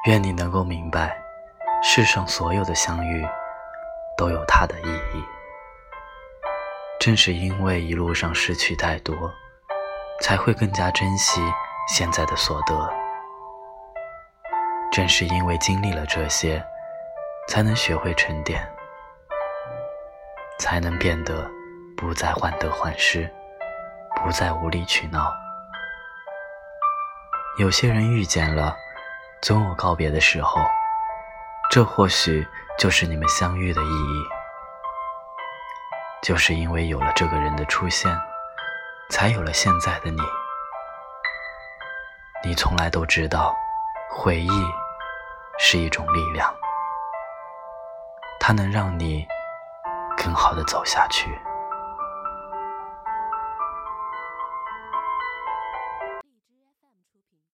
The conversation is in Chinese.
愿你能够明白，世上所有的相遇都有它的意义。正是因为一路上失去太多，才会更加珍惜现在的所得。正是因为经历了这些，才能学会沉淀，才能变得不再患得患失，不再无理取闹。有些人遇见了，总有告别的时候，这或许就是你们相遇的意义。就是因为有了这个人的出现，才有了现在的你。你从来都知道，回忆是一种力量，它能让你更好地走下去。